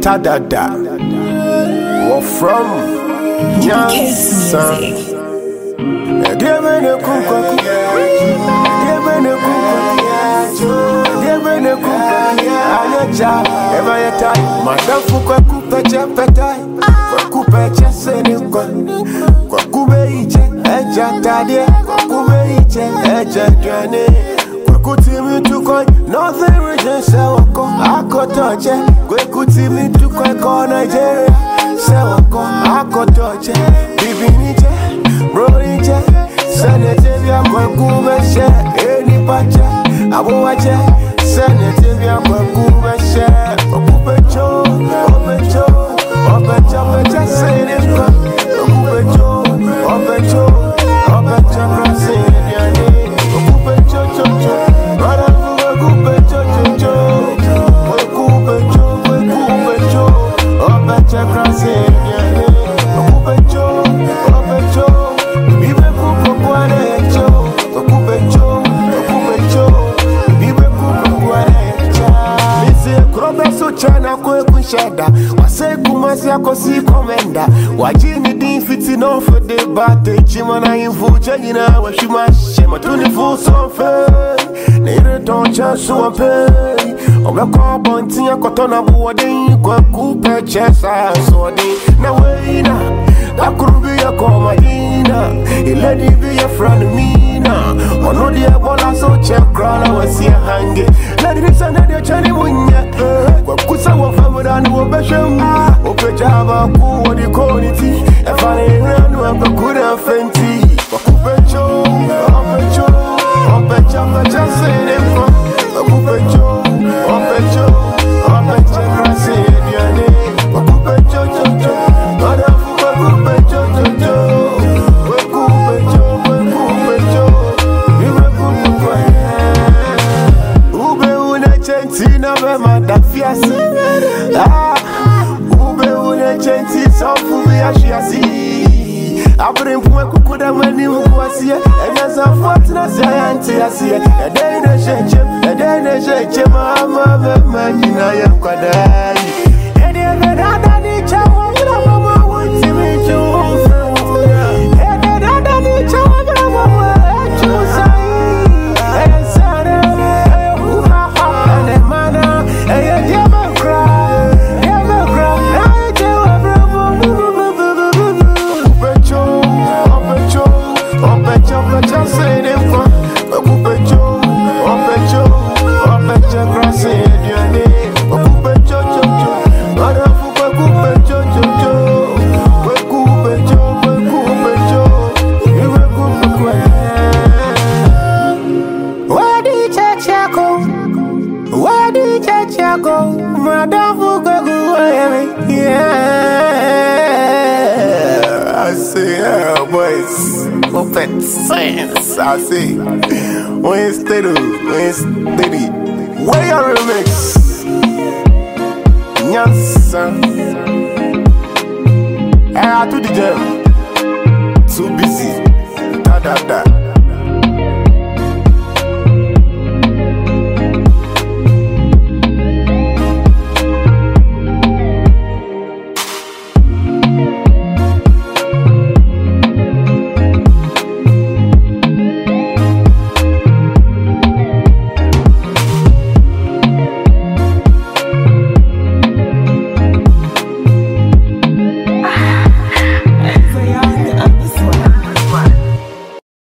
Ta-da-da. We're from Nyansa. Madam Fuka Chapeta, Kupa Chassenica, Kwakubeche, Eja Tadia, Kwakubeche, Eja Jane, Kwakutimi to coin, Northern Region Sawako, Akotoche, Kwakutimi to coin, Nigeria, Sawako, Akotoche, Bibiniche, Brodiche, Sanitavia, Kwakubeche, Eni Pacha, Abuache, Sanitavia, Kwakubeche, Okupecho, Opecho, Opecha, Opecha, Seneca, Okupecho, Opecho, Opecha, Brasilia, Okupecho, Chocho, Madame Okupecho, Chocho, Okupecho, Okupecho, Opecha, Brasilia, Okupecho, Opecho, Bibe Kukuanecho, Okupecho, Okupecho, Bibe Kukuanecha. Mise Krobe Suchana Kwekushada, Wase Kumasi Akosi Komenda, Wajini Din fitting off for the battle, Chimana in Fucha, Washima Shema 24 Sofe, Nere don't chance to pay. Omako Bontia Kotona Buadin, Kwaku Chesa, so they Nawena. That could be a comadina, a lady be a friend of Mina. Or no dear bola so check crown, I was here hanging. Ladies and the Chinese winya, Kusa wa family and Wabasham, Opejava, what you call it, if I ran up a good fenty. Okupecho, Opecho, Opecha, Opecha, say them from Okupecho, Opecho, Opecha, Brasilia, Okupecho, Chocho, Madame. I see. When steady, where your remix? Nyansa. I to the gym. Too busy. Da da da.